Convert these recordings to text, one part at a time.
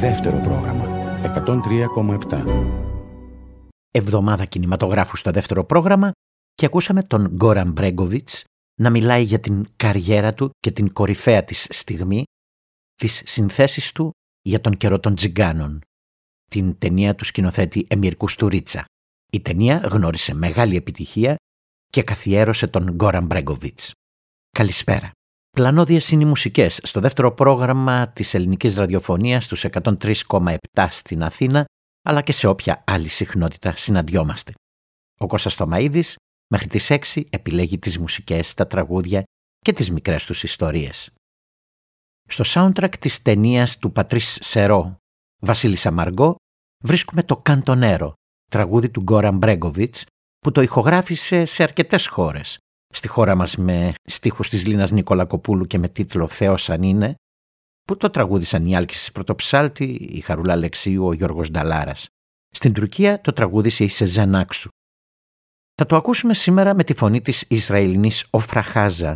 Δεύτερο πρόγραμμα 103,7. Εβδομάδα κινηματογράφου στο δεύτερο πρόγραμμα και ακούσαμε τον Γκόραν Μπρέγκοβιτς να μιλάει για την καριέρα του και την κορυφαία της στιγμή, τις συνθέσεις του για τον καιρό των Τζιγκάνων, την ταινία του σκηνοθέτη Εμίρ Κουστουρίτσα. Η ταινία γνώρισε μεγάλη επιτυχία και καθιέρωσε τον Γκόραν Μπρέγκοβιτς. Καλησπέρα. Πλανώδιες είναι οι μουσικές στο δεύτερο πρόγραμμα της ελληνικής ραδιοφωνίας στους 103,7 στην Αθήνα, αλλά και σε όποια άλλη συχνότητα συναντιόμαστε. Ο Κώστας Τωμαΐδης μέχρι τις 6 επιλέγει τις μουσικές, τα τραγούδια και τις μικρές τους ιστορίες. Στο soundtrack της ταινίας του Πατρίς Σερό, Βασίλισσα Μαργκό, βρίσκουμε το Καντονέρο, τραγούδι του Γκόραν Μπρέγκοβιτς, που το ηχογράφησε σε αρκετές χώρες. Στη χώρα μας με στίχους της Λίνας Νικολακοπούλου και με τίτλο «Θεός αν είναι», που το τραγούδισαν η Άλκης Πρωτοψάλτη, η Χαρούλα Αλεξίου, ο Γιώργος Νταλάρας. Στην Τουρκία το τραγούδισε η Σεζάν Άξου. Θα το ακούσουμε σήμερα με τη φωνή της Ισραηλινής Ofra Haza.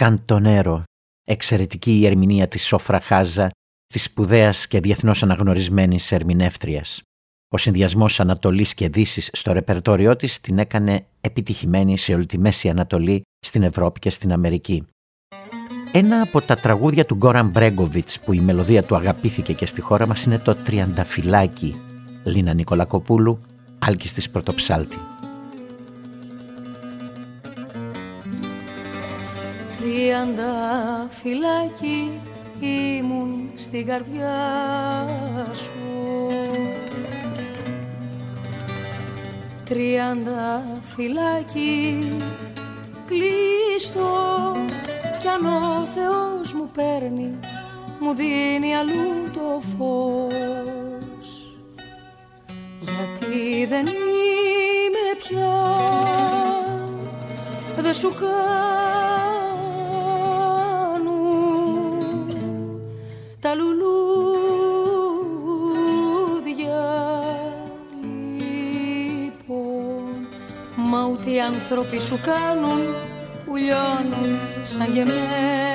Καντονέρο, εξαιρετική η ερμηνεία της Σόφρα Χάζα, της σπουδαίας και διεθνώς αναγνωρισμένης ερμηνεύτριας. Ο συνδυασμός Ανατολής και Δύσης στο ρεπερτόριό της την έκανε επιτυχημένη σε όλη τη Μέση Ανατολή, στην Ευρώπη και στην Αμερική. Ένα από τα τραγούδια του Γκόραν Μπρέγκοβιτς που η μελωδία του αγαπήθηκε και στη χώρα μας είναι το «Τριανταφυλάκι», Λίνα Νικολακοπούλου, Άλκης της Πρωτοψάλτη. Τριανταφυλάκι ήμουν στην καρδιά σου, τριανταφυλάκι κλείστο, κι αν ο Θεός μου παίρνει, μου δίνει αλλού το φως. Γιατί δεν είμαι πια, δεν σου κάνουν τα λουλούδια λοιπόν, μα ούτε οι άνθρωποι σου κάνουν που λιώνουν σαν και εμένα.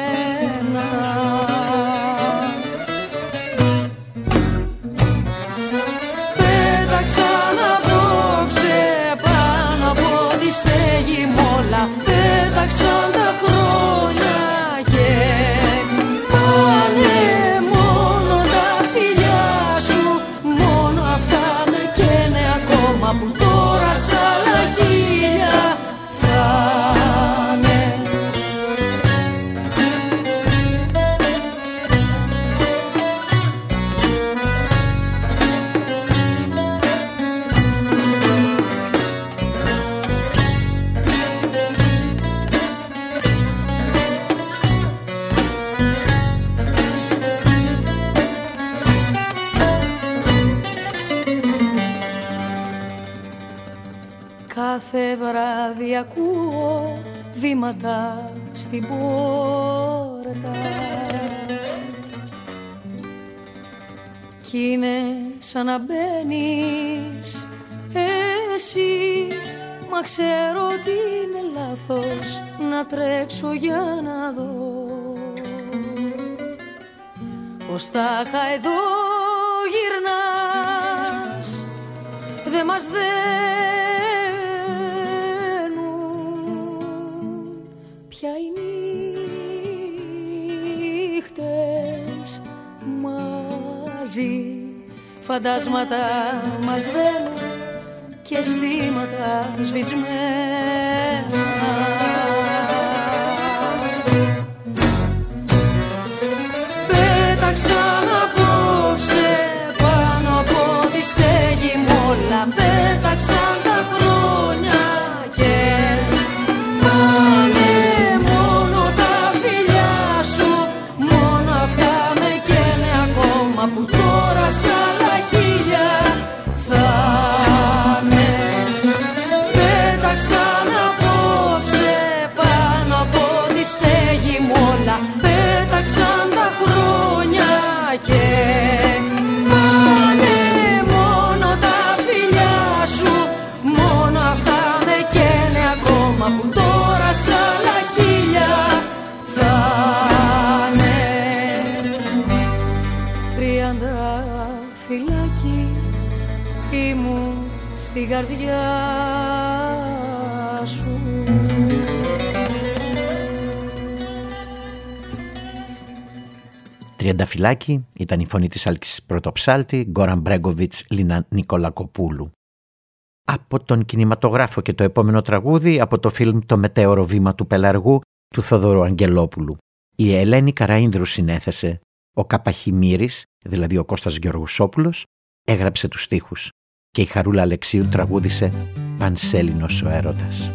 Πέταξαν απόψε πάνω από τη στέγη μόλα, πέταξαν τα χρόνια και πάνε μόνο τα φιλιά σου, μόνο αυτά με καίνε ακόμα που τώρα σ' άλλα χίλια θα. Κάθε βράδυ ακούω βήματα στην πόρτα κι είναι σαν να μπαίνεις εσύ, μα ξέρω ότι είναι λάθος να τρέξω για να δω πως τάχα εδώ γυρνάς, δε μας πια οι νύχτες μαζί, φαντάσματα μας δένουν και αισθήματα σβησμένα. Πέταξαν απόψε πάνω από τη στέγη μόλα, πέταξαν τα χρόνια και πάνε μόνο τα φιλιά σου, μόνο αυτά με καίνε ακόμα που τώρα σ' άλλα χίλια θα είναι. Πέταξαν απόψε πάνω από τη στέγη μόλα, πέταξαν τα χρόνια και πάνε μόνο τα φιλιά σου, μόνο αυτά με καίνε ακόμα που τώρα σ' άλλα χίλια θα είναι. Τριανταφυλάκι ήμουν στη καρδιά σου. Τριανταφυλάκι ήταν η φωνή της Άλκης Πρωτοψάλτη, Γκόραν Μπρέγκοβιτς, Λίνα Νικολακοπούλου. Από τον κινηματογράφο και το επόμενο τραγούδι από το φιλμ «Το μετέωρο βήμα του Πελαργού» του Θοδωρού Αγγελόπουλου. Η Ελένη Καραΐνδρου συνέθεσε, ο Καπαχημύρης, δηλαδή ο Κώστας Γεωργουσόπουλος, έγραψε τους στίχους και η Χαρούλα Αλεξίου τραγούδισε «Πανσέλινος ο έρωτας».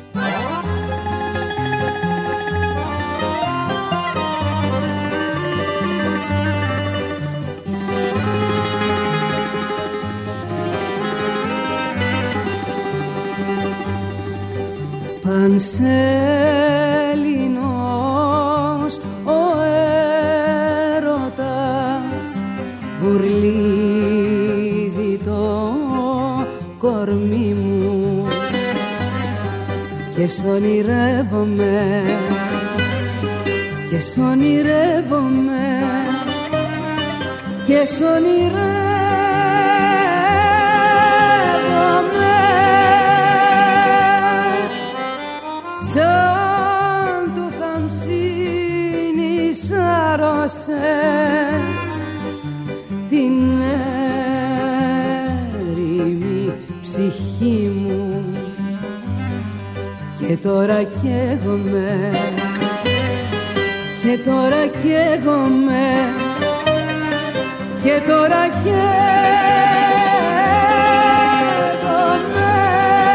Πανσέλινος ο έρωτας βουρλίζει το κορμί μου και σ' ονειρεύομαι και σ' ονειρεύομαι και σ' ονειρεύομαι σαν το χαμσίνι σάρωσες την έρημη ψυχή μου και τώρα καίγομαι και τώρα καίγομαι και τώρα καίγομαι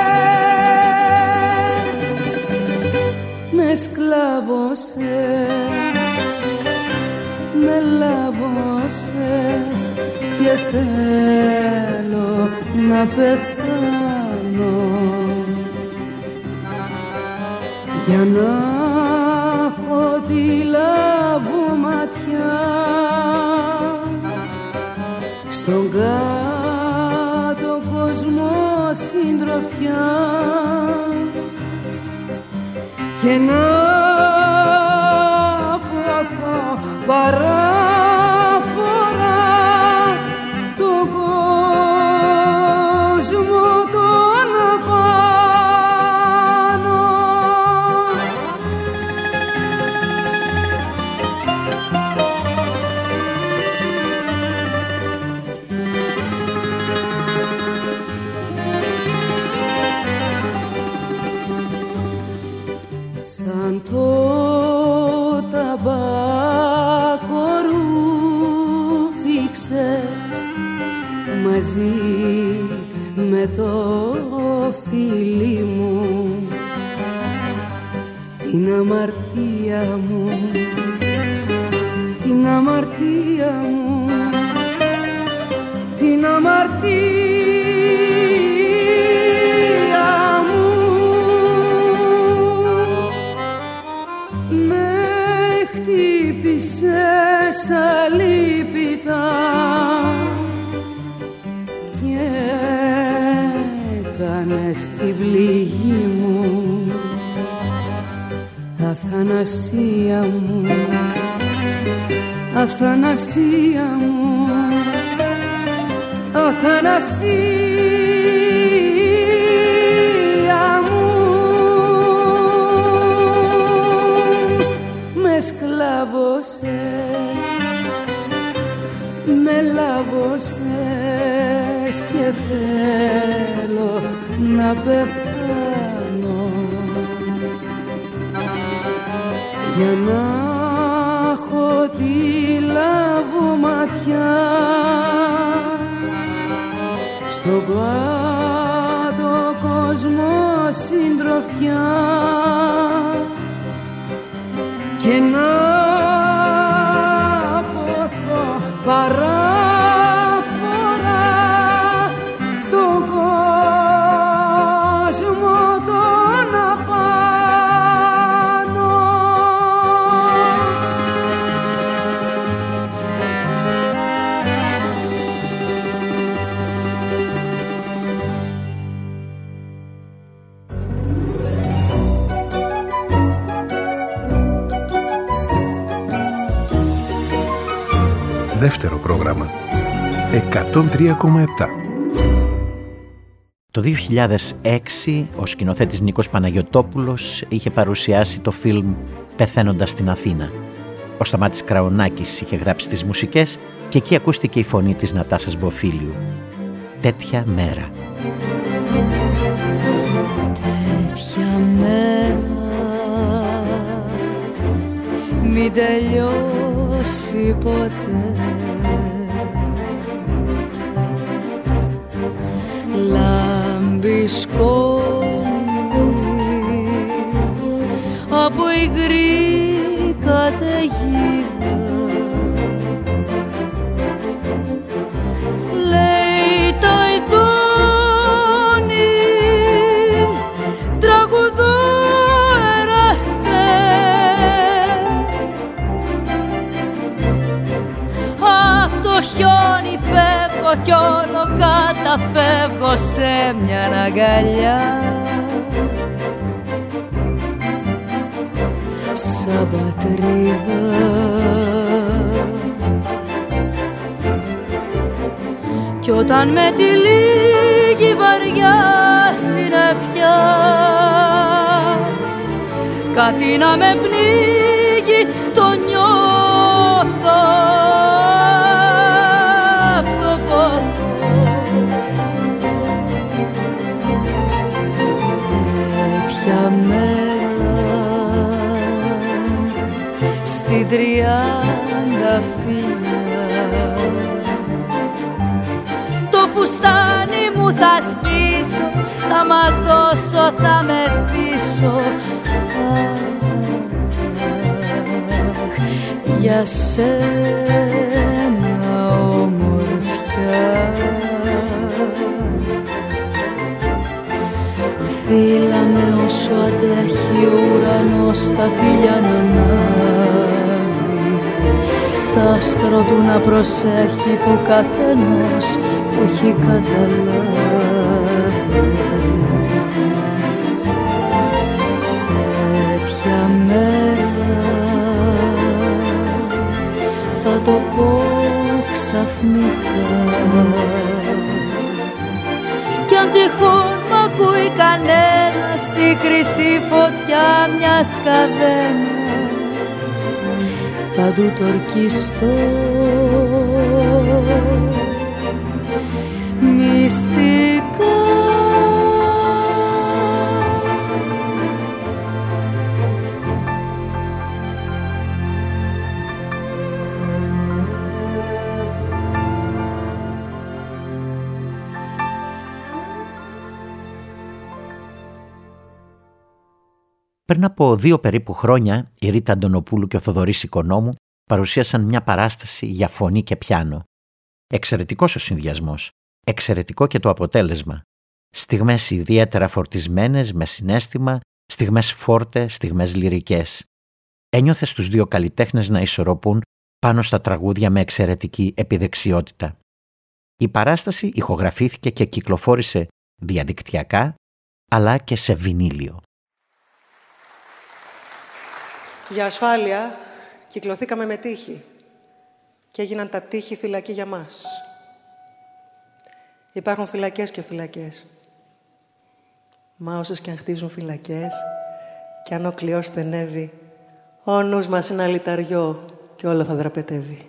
με σκλάβωσες, με λάβωσες και θέλω να πεθάνω για να έχω τη λαβωματιά στον κάτω κόσμο συντροφιά και να ποθώ παράφορα τον κόσμο τον απάνω. Σαν το ταμπάκο ρούφηξες μαζί με το φίλι μου την αμαρτία μου, την αμαρτία μου, την αμαρτία μου. Με χτύπησες αλίπητα και έκανες την πληγή μου αθανασία μου, αθανασία μου, αθανασία μου. Με σκλάβωσες, με λάβωσες και θέλω να πεθάνω για να έχω τη λαβωματιά στον κάτω κόσμο συντροφιά και να ποθώ παράφορα τον κόσμο τον απάνω. Δεύτερο πρόγραμμα 103,7. Το 2006 ο σκηνοθέτης Νίκος Παναγιωτόπουλος είχε παρουσιάσει το φιλμ «Πεθαίνοντας στην Αθήνα». Ο Σταμάτης Κραονάκης είχε γράψει τις μουσικές και εκεί ακούστηκε η φωνή της Νατάσας Μποφίλιου. Τέτοια μέρα. Τέτοια μέρα μην τελειώσει ποτέ, λάμπει σκόνη από υγρή καταιγίδα, λέει το ειδόνι τραγουδό εράστε, απ' το χιόνι φεύγω κι όλο καταφεύγω σε μια αγκαλιά, σ' σαν πατρίδα. Κι όταν με τη λίγη βαριά συννεφιά κάτι να με πνίγει, το νιώθω απ' το πόθο. Τέτοια μέρα στην 30 φύλλα το φουστάνι μου θα σκίσω, θα ματώσω, θα μεθύσω. Για σένα ομορφιά, φύλαμε όσο αντέχει ο ουρανός στα φύλλα να ανάβει, τ' άστρο του να προσέχει του καθενός που έχει καταλάβει. Τέτοια μέρα θα το πω ξαφνικά, κι αν τυχόν μ' ακούει κανένα στη χρυσή φωτιά μιας καδένας, θα του το ορκιστώ μυστικά. Πριν από 2 περίπου χρόνια, η Ρίτα Αντωνοπούλου και ο Θοδωρής Οικονόμου παρουσίασαν μια παράσταση για φωνή και πιάνο. Εξαιρετικός ο συνδυασμός, εξαιρετικό και το αποτέλεσμα. Στιγμές ιδιαίτερα φορτισμένες με συναίσθημα, στιγμές φόρτε, στιγμές λυρικές. Ένιωθες τους 2 καλλιτέχνες να ισορροπούν πάνω στα τραγούδια με εξαιρετική επιδεξιότητα. Η παράσταση ηχογραφήθηκε και κυκλοφόρησε διαδικτυακά, αλλά και σε βινίλιο. Για ασφάλεια κυκλοθήκαμε με τύχη και έγιναν τα τύχη φυλακή για μας. Υπάρχουν φυλακές και φυλακές. Μα όσες και αν χτίζουν φυλακές κι αν ο κλειός στενεύει, ο νους μας είναι αλυταριό και όλο θα δραπετεύει.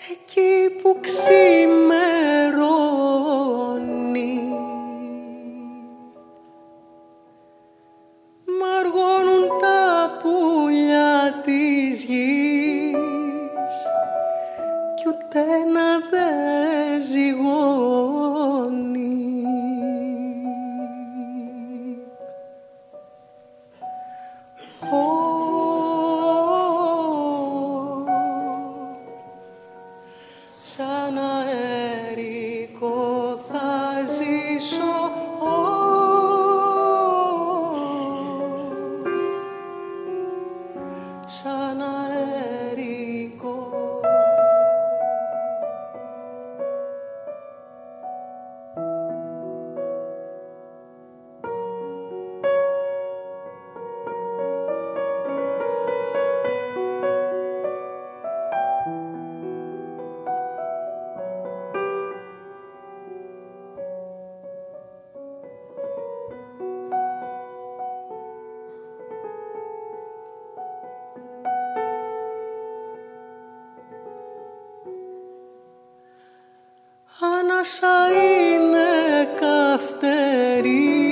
εκεί που ξημερώνει, μαργώνουν τα πουλιά της γης κι ούτε να δε ζυγώνει. Σαν αέρικο θα ζήσω, σαν αέρικο. Ανάσα είναι καυτερή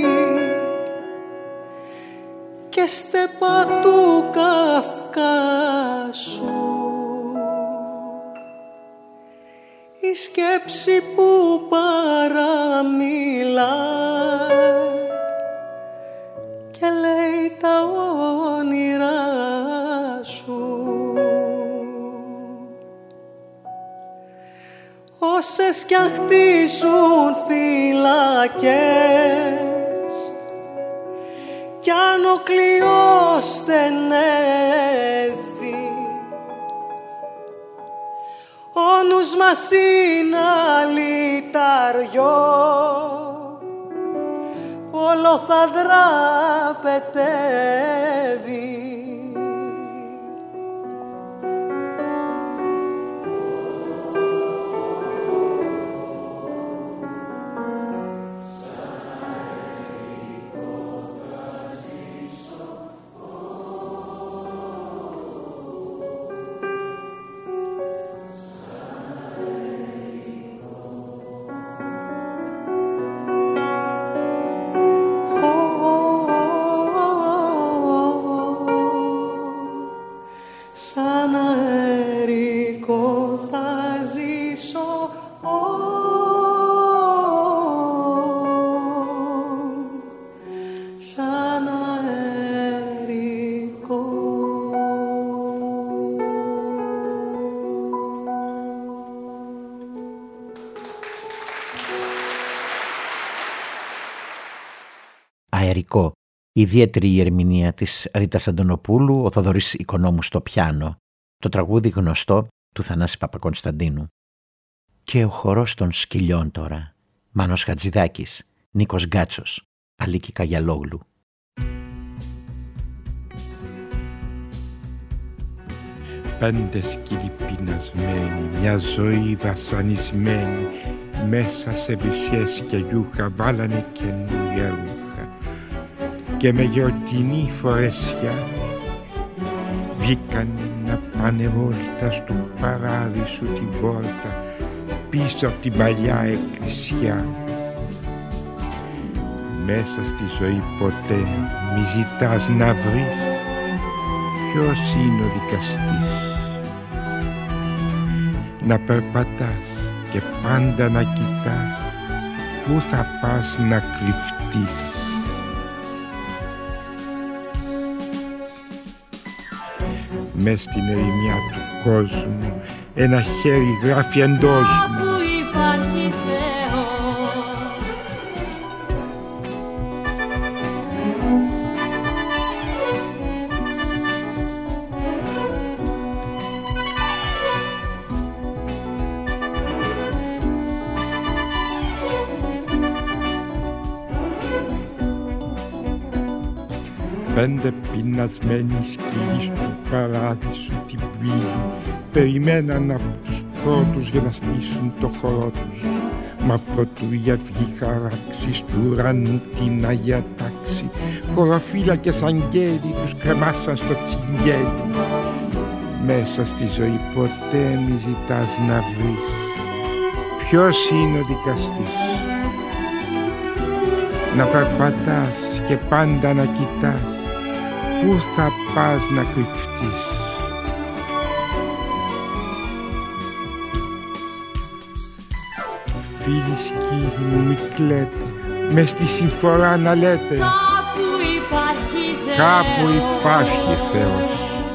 και στέπα του Καυκάσου, η σκέψη που παραμιλά και λέει τα όνειρά σου. Όσες κι αν χτίζουν φυλακές κι αν ο κλειός στενεύει, ο νους μας είναι αλυταριό, όλο θα δραπετεύει. Αερικό. Ιδιαίτερη η ερμηνεία της Ρίτας Αντωνοπούλου, ο Θοδωρής Οικονόμου στο πιάνο. Το τραγούδι γνωστό του Θανάση Παπακωνσταντίνου. Και ο χορός των σκυλιών τώρα. Μάνος Χατζηδάκης, Νίκος Γκάτσος, Αλίκη Καγιαλόγλου. Πέντε σκύλοι πεινασμένοι, μια ζωή βασανισμένη, μέσα σε βυσιές και γιούχα βάλανε καινούρια ρούχα. Και με γιορτινή φορέσια βγήκαν να πάνε βόλτα στο παράδεισο την πόρτα, πίσω από την παλιά εκκλησιά. Μέσα στη ζωή ποτέ μη ζητάς να βρεις ποιος είναι ο δικαστής. Να περπατάς και πάντα να κοιτάς πού θα πας να κρυφτείς. Μες στην ερημιά του κόσμου ένα χέρι γράφει εντός μου. Όπου υπάρχει Θεός. Πέντε πεινασμένοι σκύλοι στο παράδεισο την πύλη περιμέναν από τους πρώτους για να στήσουν το χορό τους. Μα προτού η αυγή χαράξει του ουρανού την Αγία Τάξη, χωροφύλακες αγγέλοι τους κρεμάσαν στο τσιγγέλι. μέσα στη ζωή ποτέ μη ζητάς να βρεις ποιος είναι ο δικαστής. Να περπατάς και πάντα να κοιτάς πού θα πας να κρυφτείς. Φίλοι σκύλοι μου μη κλαίτε, μες στη συμφορά να λέτε κάπου υπάρχει Θεός.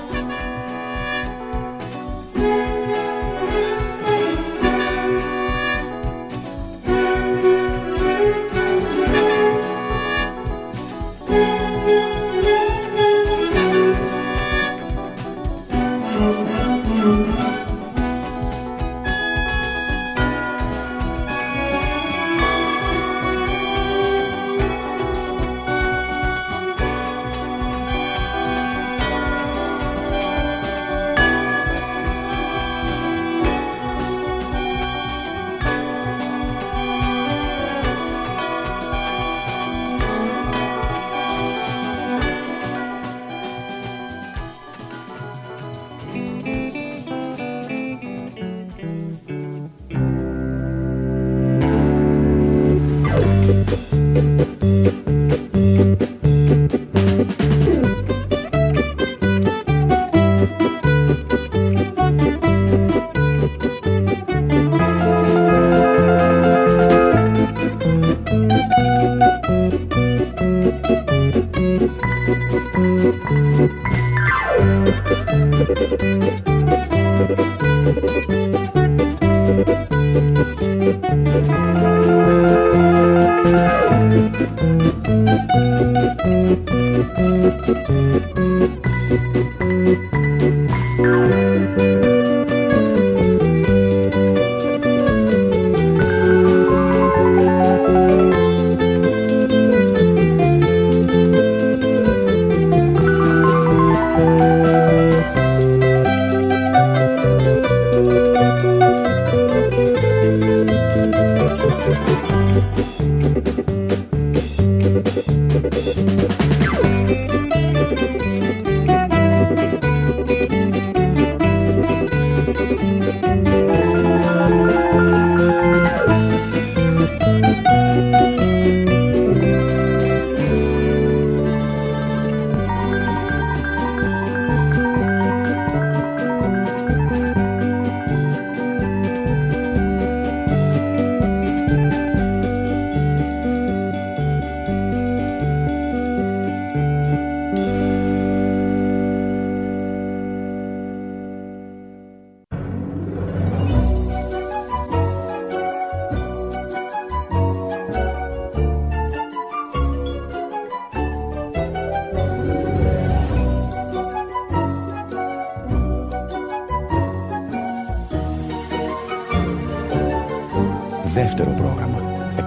Δεύτερο πρόγραμμα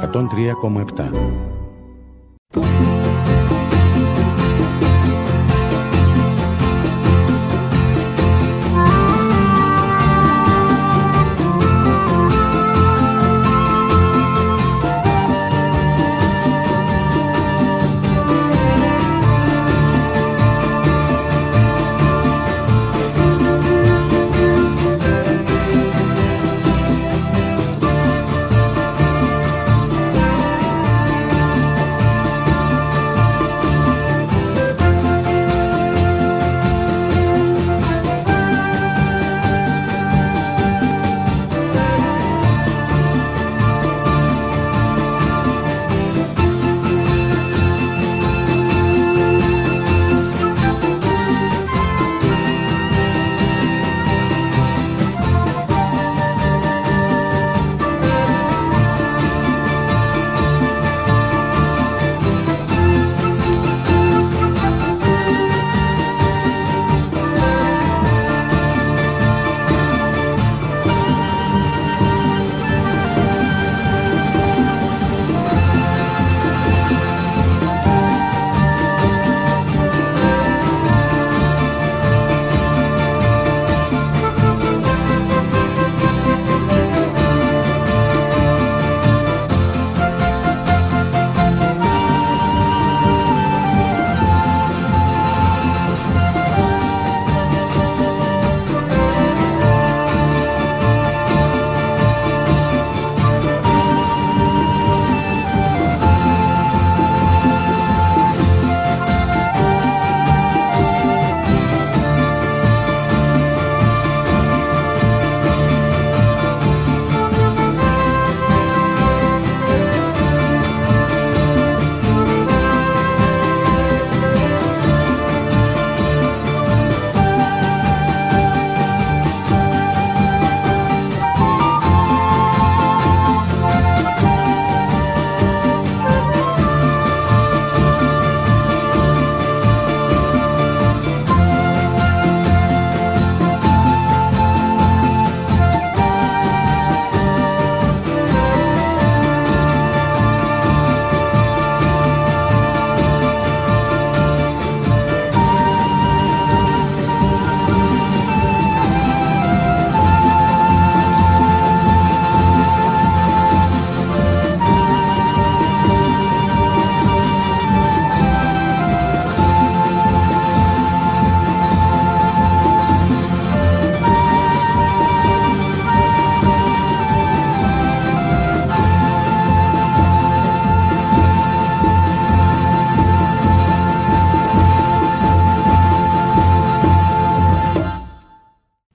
103,7.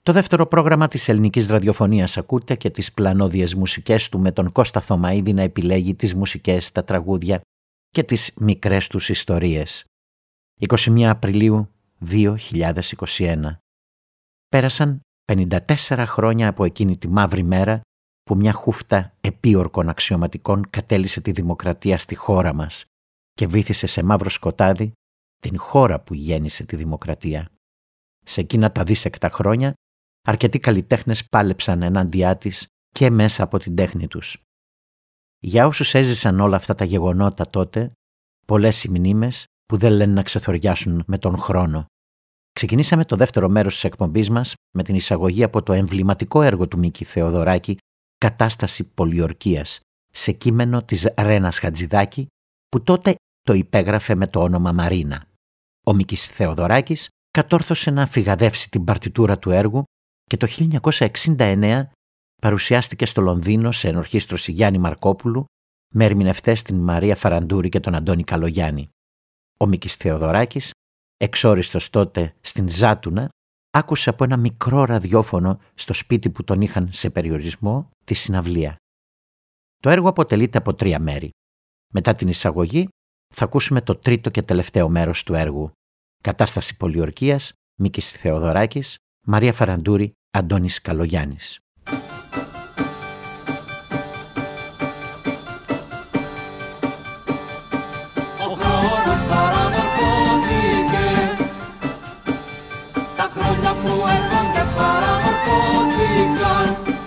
Το δεύτερο πρόγραμμα της ελληνικής ραδιοφωνίας ακούτε και τις πλανόδιες μουσικές του με τον Κώστα Θωμαίδη να επιλέγει τις μουσικές, τα τραγούδια και τις μικρές τους ιστορίες. 21 Απριλίου 2021. Πέρασαν 54 χρόνια από εκείνη τη μαύρη μέρα που μια χούφτα επίορκων αξιωματικών κατέλυσε τη δημοκρατία στη χώρα μας και βύθισε σε μαύρο σκοτάδι την χώρα που γέννησε τη δημοκρατία. Σε εκείνα τα δίσεκτα χρόνια αρκετοί καλλιτέχνες πάλεψαν ενάντια της και μέσα από την τέχνη τους. Για όσους έζησαν όλα αυτά τα γεγονότα τότε, πολλές οι μνήμες που δεν λένε να ξεθοριάσουν με τον χρόνο. Ξεκινήσαμε το δεύτερο μέρος της εκπομπής μας με την εισαγωγή από το εμβληματικό έργο του Μίκη Θεοδωράκη «Κατάσταση πολιορκίας» σε κείμενο της Ρένας Χατζηδάκη που τότε το υπέγραφε με το όνομα Μαρίνα. Ο Μίκης Θεοδωράκης κατόρθωσε να φυγαδεύσει την παρτιτούρα του έργου και το 1969 παρουσιάστηκε στο Λονδίνο σε ενορχήστρωση Γιάννη Μαρκόπουλου με ερμηνευτές την Μαρία Φαραντούρη και τον Αντώνη Καλογιάννη. Ο Μίκης Θεοδωράκης, εξόριστος τότε στην Ζάτουνα, άκουσε από ένα μικρό ραδιόφωνο στο σπίτι που τον είχαν σε περιορισμό τη συναυλία. Το έργο αποτελείται από 3 μέρη. Μετά την εισαγωγή θα ακούσουμε το τρίτο και τελευταίο μέρος του έργου. Κατάσταση πολιορκίας, Μίκης Θεοδωράκης, Μαρία Φαραντούρη, Αντώνης Καλογιάννης. Ο χρόνος παραμορφώθηκε, τα χρόνια που έρχονται παραμορφώθηκαν.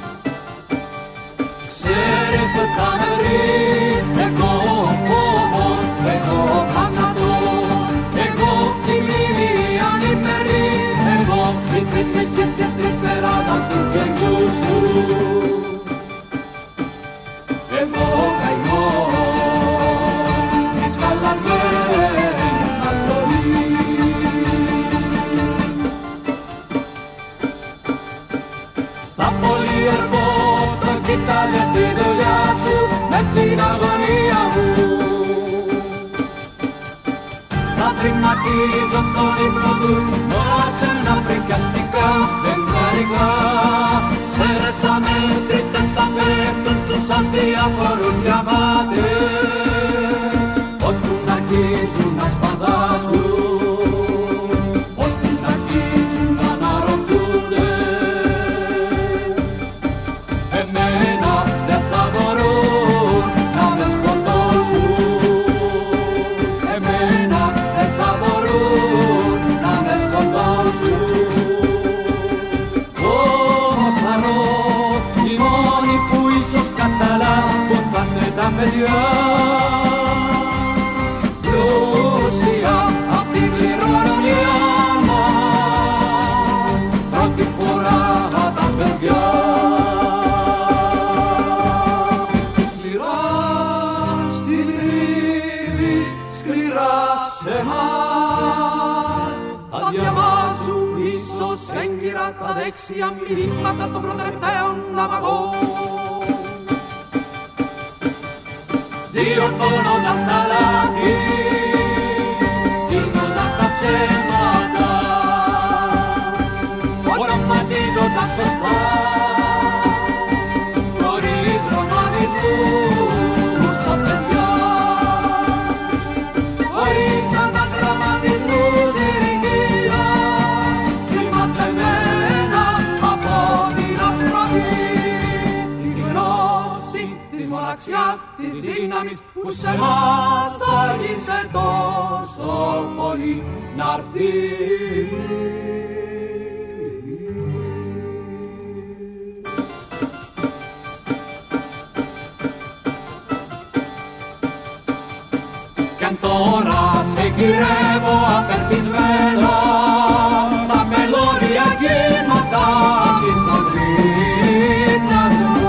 Ξέρεις που θα με βρει, εγώ ο φόβος, εγώ ο θάνατος, εγώ τη μνήμη ανυπερή, εγώ η τρύπηση της τρυφεράδας του καινιού σου. Εγώ ο καημός της χαλασμένης μας ζωής. Τα πολιορκώ το κοιτάζε τη δουλειά σου με την αγωνία μου. Θα τριμματίζω τον ύπνο τους όλα σε ένα φρικιαστικά φεγγαρικά. Σφαίρες αμέτρητες θα πέφτουν στους αδιάφορους διαβάτες, ώσπου να αρχίζουν να σπαδάζουν, ώσπου να αρχίζουν να αναρωτούνται. Εμένα δεν θα μπορούν να με σκοτώσουν, εμένα δεν θα μπορούν να με σκοτώσουν. Όμως χαρώ οι μόνοι που ίσως καταλάβουν πάνε τα παιδιά, πλούσια απ' την κληρονομιά μας, πρώτη φορά τα παιδιά. Σκληρά στην μνήμη, σκληρά σε μας, θα διαβάζουν ίσως έγκυρα τα δεξιά μηνύματα των προτρεπταίων ναυαγών. Διορθώνοντας τα λάθη, στείνοντας τα ψέματα, οραματίζοντας σωστά, χωρίς ρομαντισμούς στα παιδιά, χωρίς αναγραμματισμούς ειρηνία, σηματεμένα από την αστροφή, την γνώση της μοναξιάς, της δύναμης που σε μας άργησε τόσο πολύ να'ρθεί. Κι αν τώρα σε γυρεύω απελπισμένα στα μελώρια κύματα της αγρύπνιας μου,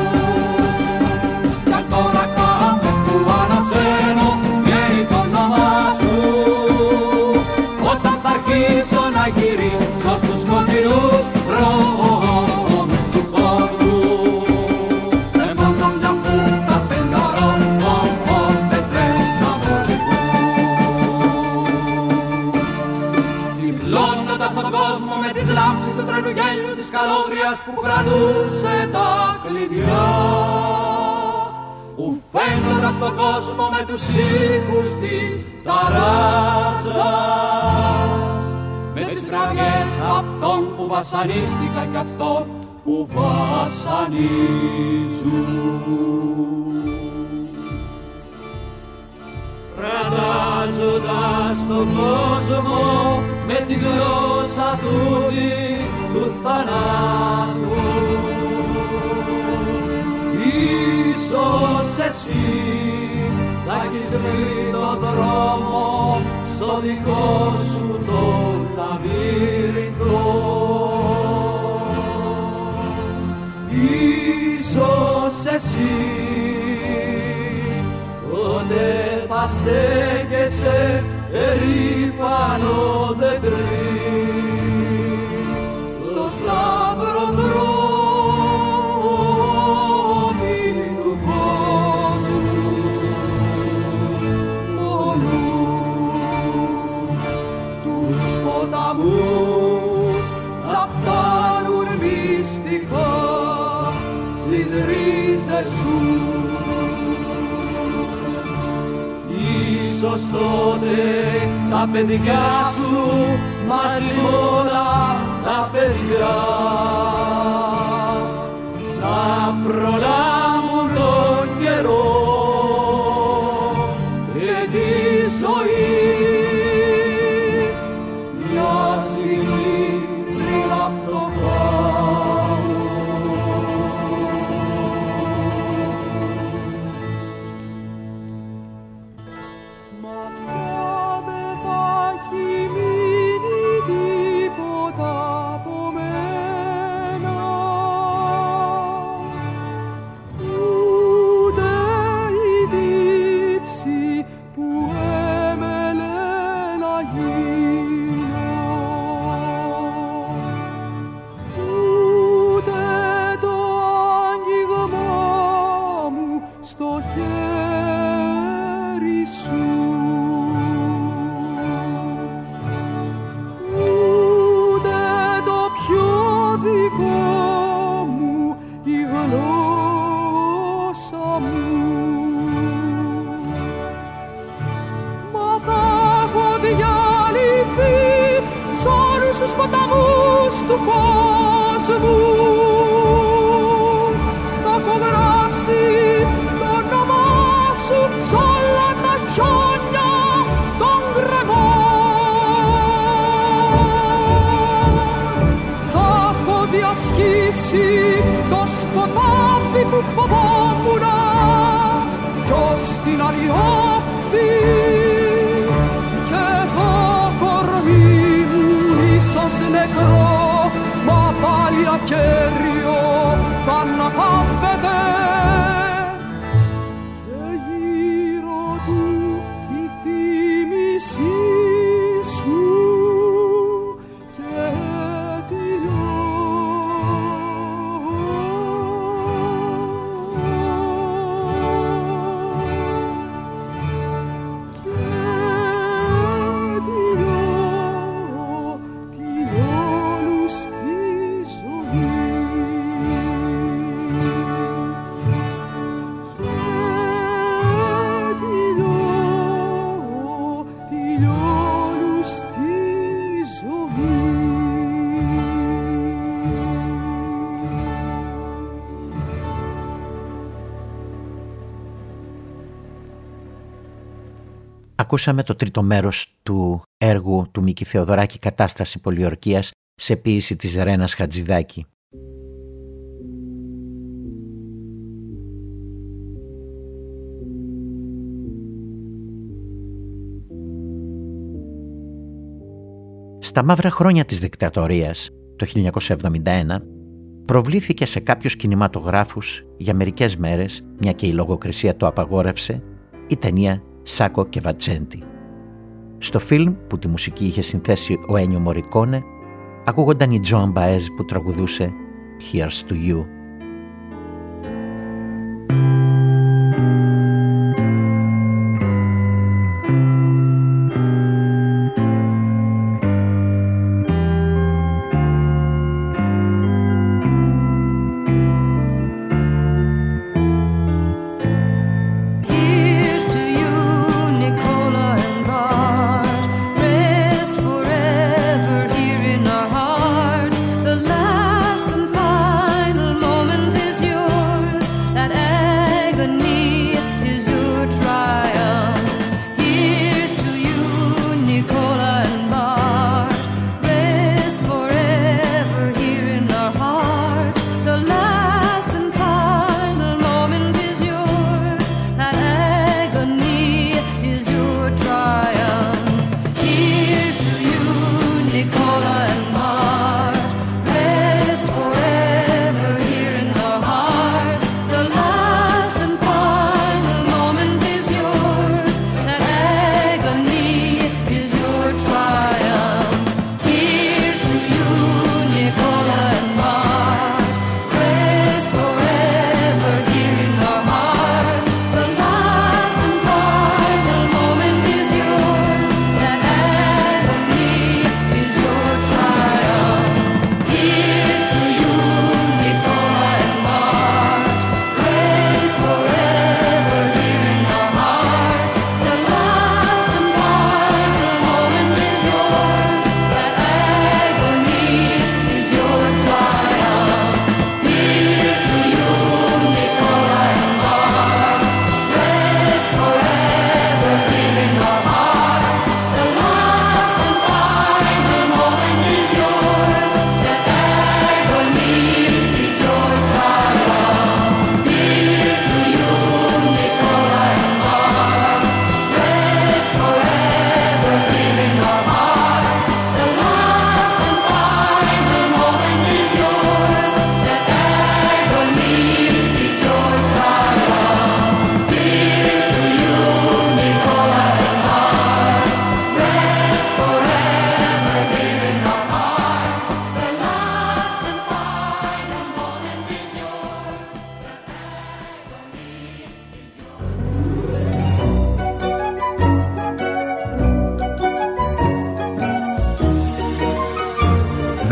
κι αν τώρα κάθε που ανασένω λέει το όνομά σου, όταν θα αρχίσω να γυρίσω στους σκοτεινούς δρόμους του κόσμου, με μόνο μια φούτα πενταρών, δεν τρέχα μορφικού. της καλόγριας που κρατούσε τα κλειδιά, που φαίνονταν στον κόσμο με τους ήχους της ταράτζας, με τις κραυγές αυτών που βασανίστηκαν κι αυτών που βασανίζουν. Φραντάζοντας τον κόσμο με τη γλώσσα του θανάτου, ίσως εσύ θα έχεις βρει τον δρόμο στο δικό σου τον λαβύρινθο. Ίσως εσύ τότε θα στέκεσαι ερήφανο δέντρι στο σταυροδρόμι του κόσμου. Όλους τους ποταμούς να φτάνουν μυστικά στις ρίζες σου. Ίσως τότε τα παιδιά σου μαζί με όλα τα παιδιά να προλάβουν τον καιρό και τη ζωή μια στιγμή πριν απ' το χάος. Ακούσαμε το τρίτο μέρος του έργου του Μίκη Θεοδωράκη «Κατάσταση πολιορκίας» σε ποίηση της Ρένας Χατζηδάκη. Στα μαύρα χρόνια της δικτατορίας, το 1971, προβλήθηκε σε κάποιους κινηματογράφους για μερικές μέρες, μια και η λογοκρισία το απαγόρευσε, η ταινία Σάκο και Βατσέντη. Στο φιλμ που τη μουσική είχε συνθέσει ο Ένιο Μορικόνε, ακούγονταν η Τζοαν Μπαέζ που τραγουδούσε Here's to You.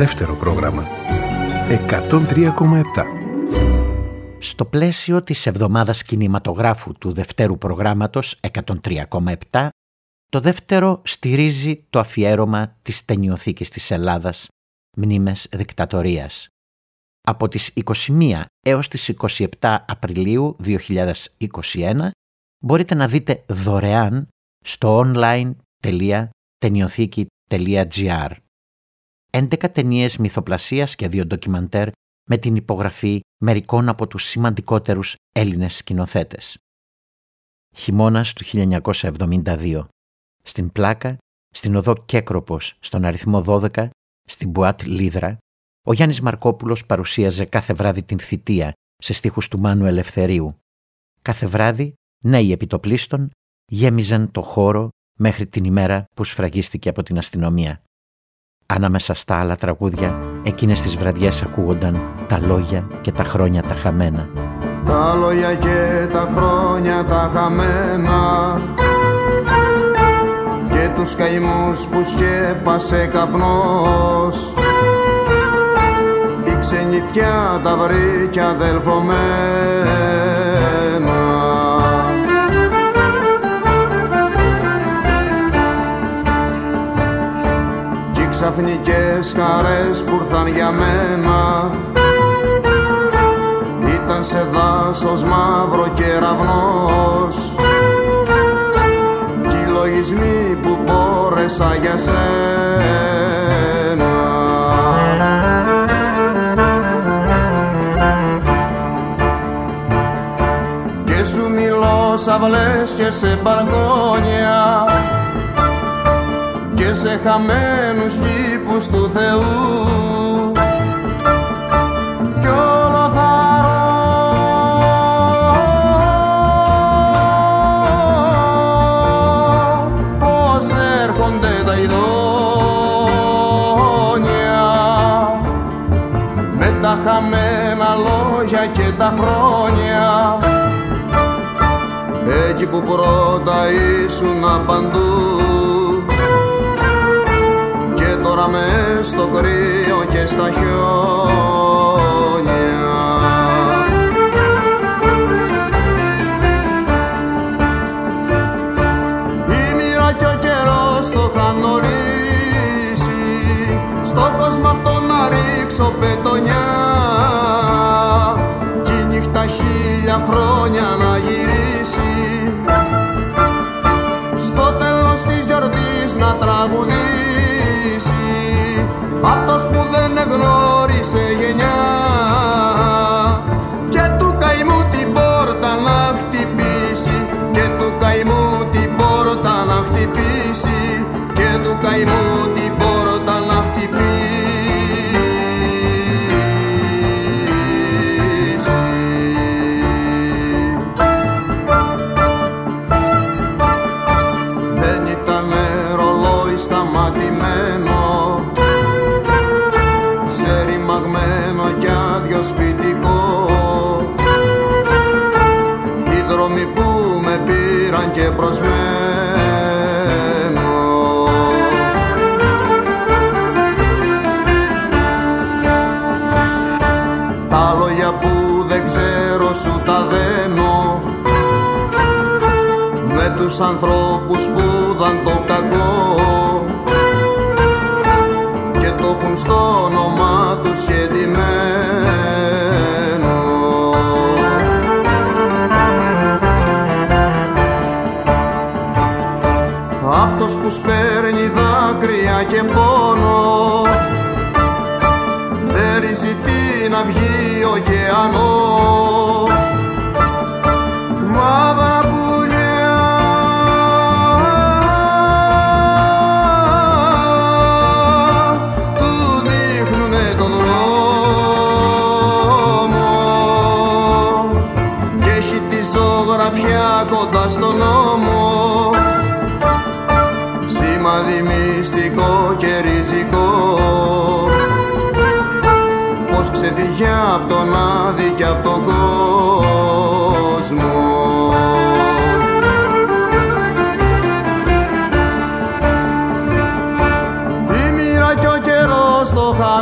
Δεύτερο πρόγραμμα. 103,7. Στο πλαίσιο της εβδομάδας κινηματογράφου του δευτέρου προγράμματος 103,7, το δεύτερο στηρίζει το αφιέρωμα της Ταινιοθήκης της Ελλάδας, Μνήμες Δικτατορίας. Από τις 21 έως τις 27 Απριλίου 2021 μπορείτε να δείτε δωρεάν στο online.teniothiki.gr 11 ταινίες μυθοπλασίας και 2 ντοκιμαντέρ με την υπογραφή μερικών από τους σημαντικότερους Έλληνες σκηνοθέτες. Χειμώνας του 1972. Στην Πλάκα, στην οδό Κέκροπος, στον αριθμό 12, στην Μπουάτ Λίδρα, ο Γιάννης Μαρκόπουλος παρουσίαζε κάθε βράδυ την Θητεία σε στίχους του Μάνου Ελευθερίου. Κάθε βράδυ, νέοι επιτοπλίστων γέμιζαν το χώρο μέχρι την ημέρα που σφραγίστηκε από την αστυνομία. Ανάμεσα στα άλλα τραγούδια, εκείνες τις βραδιές ακούγονταν τα λόγια και τα χρόνια τα χαμένα. Τα λόγια και τα χρόνια τα χαμένα και τους καημούς που σκέπασε καπνός, η ξενιτιά τα βρήκε αδελφωμένα. Κι οι ξαφνικές χαρές που ήρθαν για μένα ήταν σε δάσος μαύρο κεραυνός, κι οι λογισμοί που πόρεσα για σένα. Και σου μιλώ σ' αυλές και σε μπαλκόνια και σε χαμένους κήπους του Θεού, κι όλο θαρώ πως έρχονται τα ειδόνια με τα χαμένα λόγια και τα χρόνια, εκεί που πρώτα ήσουν παντού και τώρα μες στο κρύο και στα χιόνια. Η μοίρα κι ο καιρός το είχαν ορίσει στον κόσμο αυτό να ρίξω πετονιά, κι η νύχτα 1000 χρόνια να γυρίσει, στο τέλος της γιορτής να τραγουδήσει αυτός που δεν εγνώρισε γενιά, και του καημού την πόρτα να χτυπήσει, και του καημού την πόρτα να χτυπήσει, και του καημού την πόρτα να χτυπήσει. Δεν ήταν ρολόι σταματημένο, σε ρημαγμένο κι άδειο σπιτικό, οι δρόμοι που με πήραν και προσμένω. Τα λόγια που δεν ξέρω σου τα δένω με τους ανθρώπους που δαν το κακό και το έχουν στο όνομα τους σχετιμένο. Αυτός που σπέρνει δάκρυα και πόνο δεν ριζητεί να βγει ωκεανό, μαύρα πουλιά του δείχνουνε το δρόμο και έχει τη ζωγραφιά κοντά στον νόμο, σημάδι μυστικό και ριζικό, πως ξεφύγει απ' τον άδη και απ' τον κόσμο. Η μοίρα κι ο καιρός το είχαν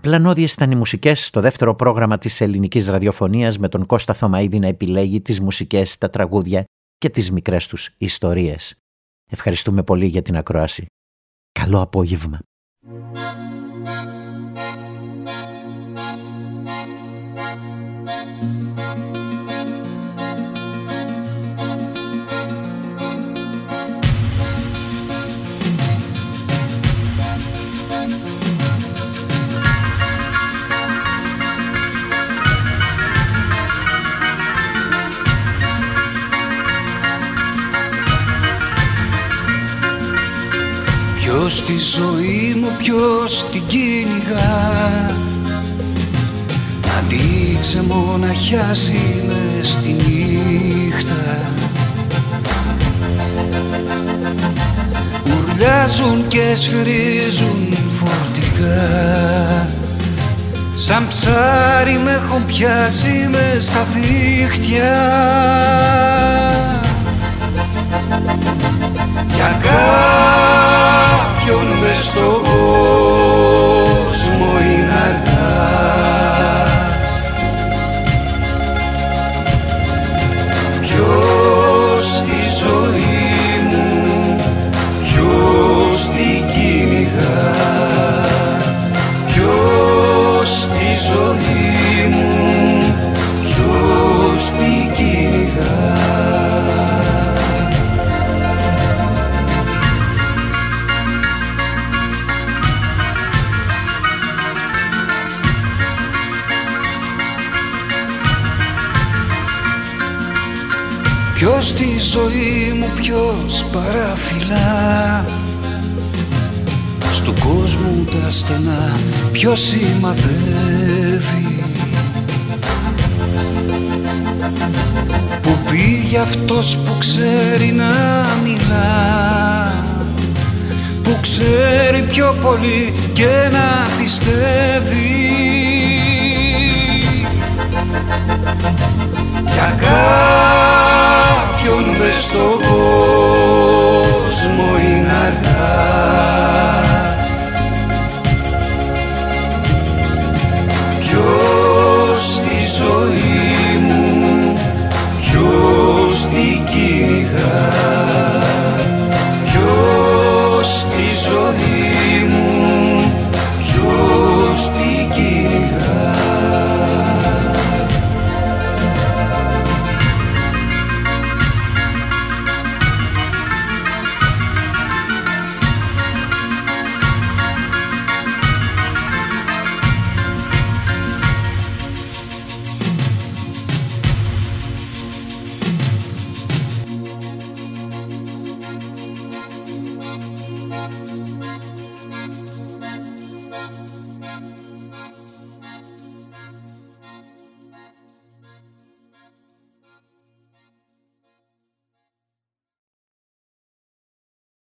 Πλανώδιες ήταν οι μουσικές στο δεύτερο πρόγραμμα της ελληνικής ραδιοφωνίας, με τον Κώστα Θωμαίδη να επιλέγει τις μουσικές, τα τραγούδια και τις μικρές τους ιστορίες. Ευχαριστούμε πολύ για την ακρόαση. Καλό απόγευμα. Ποιος τη ζωή μου, ποιος την κυνηγά, αντί ξεμοναχιάσει μες στη νύχτα. Ουρλιάζουν και σφυρίζουν φορτικά, σαν ψάρι με έχουν πιάσει μες στα δίχτυα. Για κάποιον μες στον κόσμο είναι αργά. Ποιος τη ζωή μου, ποιος την κυνηγά, ποιος τη ζωή μου, ποιος την κυνηγά. Ποιος τη ζωή μου, ποιος παραφυλά, στου κόσμου τα στενά ποιος σημαδεύει. Που πήγε αυτός που ξέρει να μιλά, που ξέρει πιο πολύ και να πιστεύει.